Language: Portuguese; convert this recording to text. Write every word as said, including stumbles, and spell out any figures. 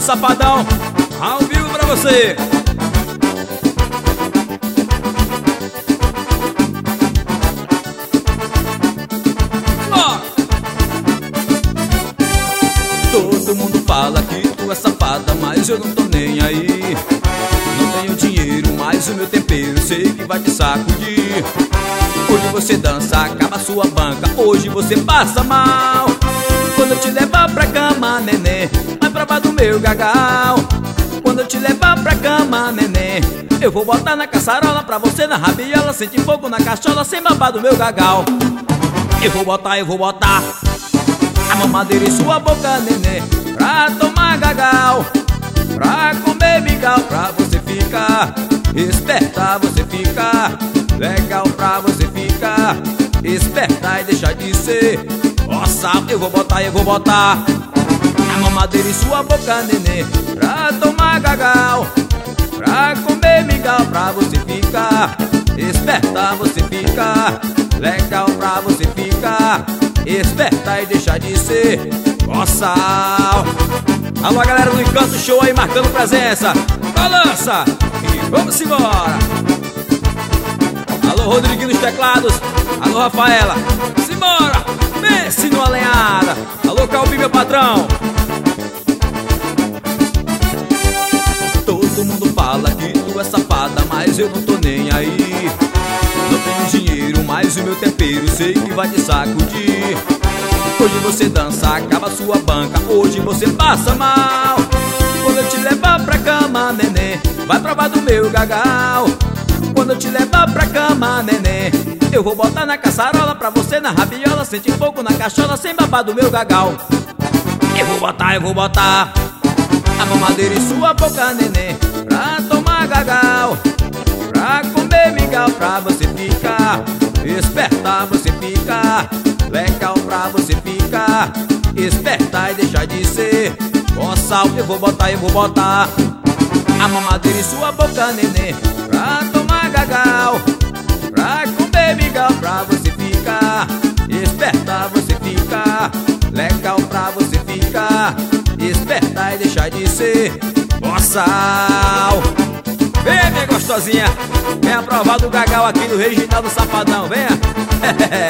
Safadão, ao vivo pra você. Ó. Todo mundo fala que tu é safada, mas eu não tô nem aí. Não tenho dinheiro, mas o meu tempero sei que vai te sacudir. Hoje você dança, acaba sua banca, hoje você passa mal. Quando eu te levar pra cama, neném, vai provar do meu gagal. Quando eu te levar pra cama, neném, eu vou botar na caçarola pra você na rabiola, sente fogo na cachola, sem babar do meu gagal. Eu vou botar, eu vou botar a mamadeira em sua boca, neném, pra tomar gagal, pra comer migal, pra você ficar esperta, você ficar legal, pra você ficar esperta e deixar de ser nossa. Eu vou botar, eu vou botar a mamadeira em sua boca, neném, pra tomar gagal, pra comer migal, pra você ficar esperta, você ficar legal, pra você ficar esperta e deixar de ser boçal. Alô, galera do Encanto Show aí marcando presença, balança e vamos embora. Alô, Rodriguinho nos teclados, alô, Rafaela, simbora, pense numa lenhada. Alô, Calbi, meu patrão. Todo mundo fala que tu é safada, mas eu não tô nem aí. Não tenho dinheiro, mas o meu tempero sei que vai te sacudir. Hoje você dança, acaba sua banca, hoje você passa mal. Quando eu te levar pra cama, neném, vai provar do meu gagal. Quando eu te levar pra cama, neném, eu vou botar na caçarola pra você na rabiola, sente fogo na cachola, sem babar do meu gagal. Eu vou botar, eu vou botar a mamadeira em sua boca, neném, pra tomar gagal, pra comer migal, pra você ficar esperta, você ficar legal, pra você ficar esperta e deixar de ser boçal. Eu vou botar, eu vou botar a mamadeira em sua boca, neném, pra tomar gagal, pra comer migal, pra você ficar esperta, você ficar legal, pra você ficar esperta e deixar de ser boçal. Vem, minha gostosinha, venha provar do gagal aqui do Reginaldo Safadão, venha.